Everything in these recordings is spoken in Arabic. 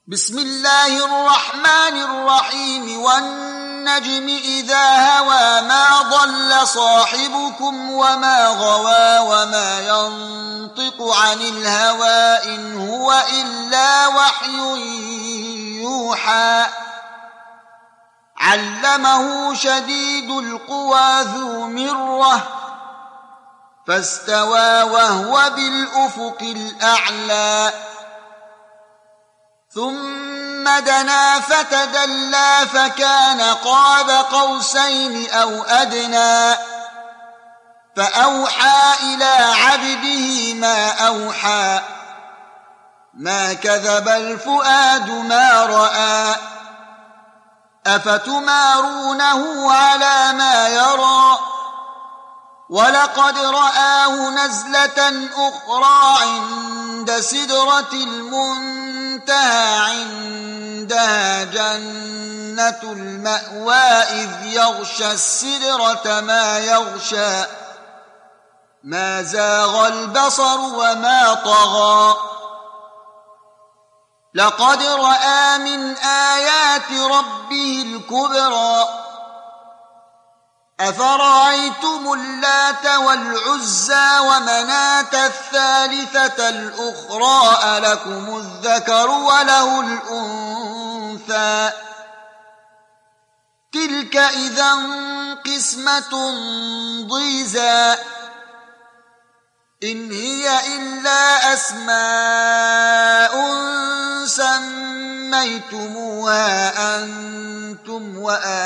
بسم الله الرحمن الرحيم والنجم إذا هوى ما ضل صاحبكم وما غوى وما ينطق عن الهوى إن هو إلا وحي يوحى علمه شديد القوى ذو مرة فاستوى وهو بالأفق الأعلى ثم دنا فتدلى فكان قاب قوسين أو أدنى فأوحى إلى عبده ما أوحى ما كذب الفؤاد ما رأى أفتمارونه على ما يرى ولقد رآه نزلة أخرى عند سدرة المنتهى عندها جنة المأوى إذ يغشى السدرة ما يغشى ما زاغ البصر وما طغى لقد رأى من آيات ربه الكبرى أفرأيتم اللات والعزى ومناة الثالثة الأخرى ألكم الذكر وله الأنثى تلك إذا قسمة ضيزى إن هي إلا أسماء سميتموها أنتم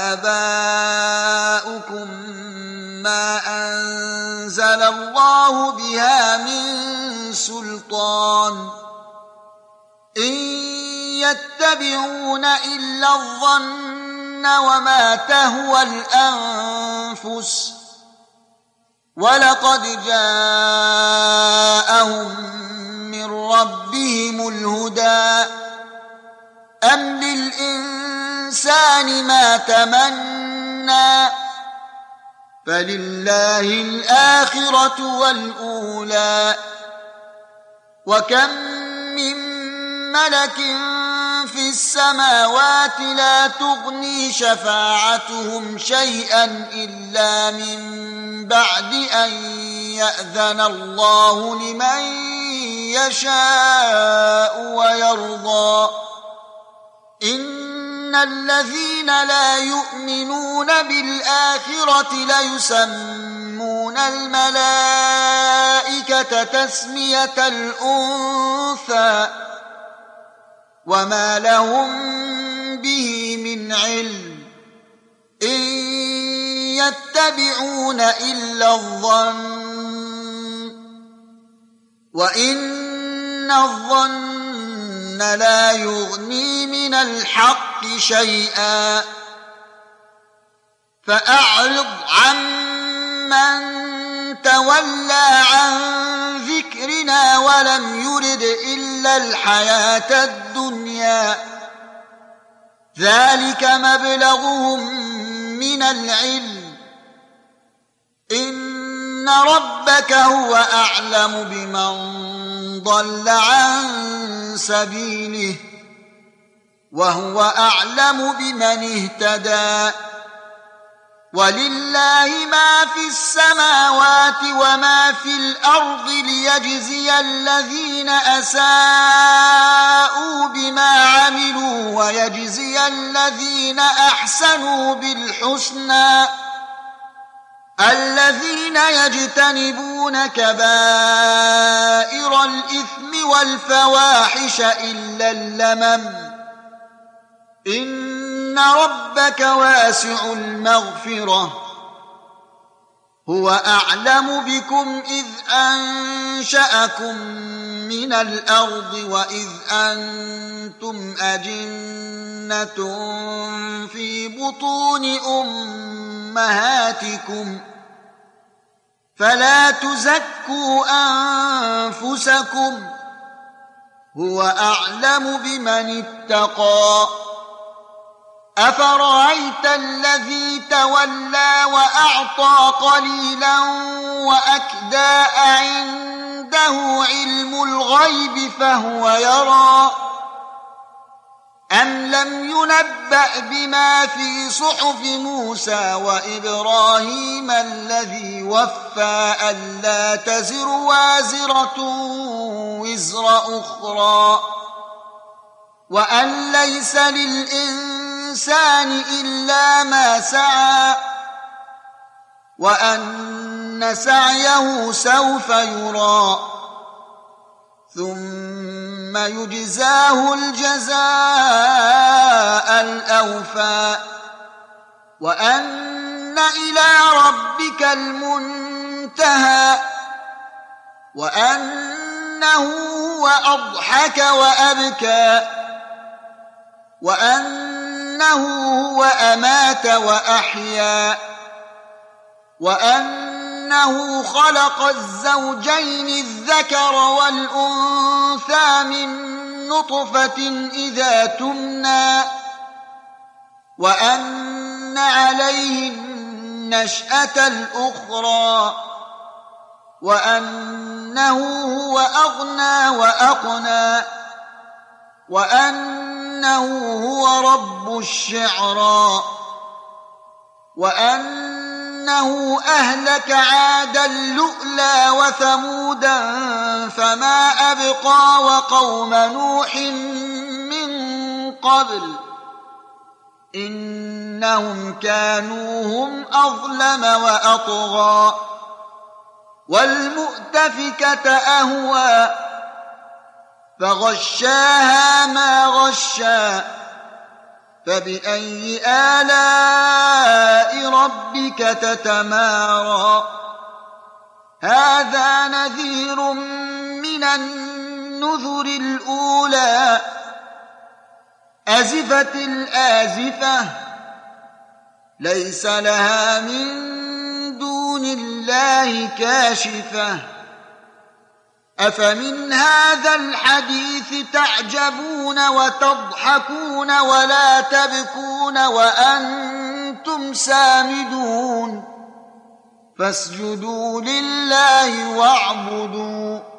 وآباؤكم ما أنزل الله بها من سلطان إن يتبعون إلا الظن وما تهوى الأنفس ولقد جاءهم من ربهم الهدى أم للإنسان ما تمنى فلله الآخرة والأولى وكم من ملك في السماوات لا تغني شفاعتهم شيئا إلا من بعد أن يأذن الله لمن يشاء ويرضى إن الذين لا يؤمنون بالآخرة ليسمون الملائكة تسمية الأنثى وما لهم به من علم إن يتبعون إلا الظن وإن الظن لا يغني من الحق شيئا فأعرض عمن تولى عن ذكرنا ولم يرد إلا الحياة الدنيا ذلك مبلغهم من العلم إن ربك هو أعلم بمن ضل عن سبيله وهو أعلم بمن اهتدى ولله ما في السماوات وما في الأرض ليجزي الذين أساءوا بما عملوا ويجزي الذين أحسنوا بالحسنى الذين يجتنبون كبائر الإثم والفواحش إلا اللمم إن ربك واسع المغفرة هو أعلم بكم إذ أنشأكم من الأرض وإذ أنتم أجنة في بطون أمهاتكم فلا تزكوا أنفسكم هو أعلم بمن اتقى أفرأيت الذي تولى وأعطى قليلا وأكدى عنده علم الغيب فهو يرى أم لم ينبأ بما في صحف موسى وإبراهيم الذي وفى ألا تزر وازرة وزر أخرى وأن ليس للإنسان إلا ما سعى وأن سعيه سوف يرى ثم يجزاه الجزاء الأوفى وأن إلى ربك المنتهى وأنه هو أضحك وأبكى وأنه هو أمات وأحيا وأنه خلق الزوجين الذكر والأنثى من نطفة إذا تمنى وأن عليه النشأة الأخرى وأنه هو أغنى وأقنى وأنه هو رب الشعرى وأنه أهلك عادا الأولى وثمودا فما أبقى وقوم نوح من قبل إنهم كانوا هم أظلم وأطغى والمؤتفكة أهوى فغشاها ما غشى فبأي آلاء ربك تتمارى هذا نذير من النذر الأولى أزفت الآزفة ليس لها من دون الله كاشفة أفمن هذا الحديث تعجبون وتضحكون ولا تبكون وأنتم سامدون فاسجدوا لله واعبدوا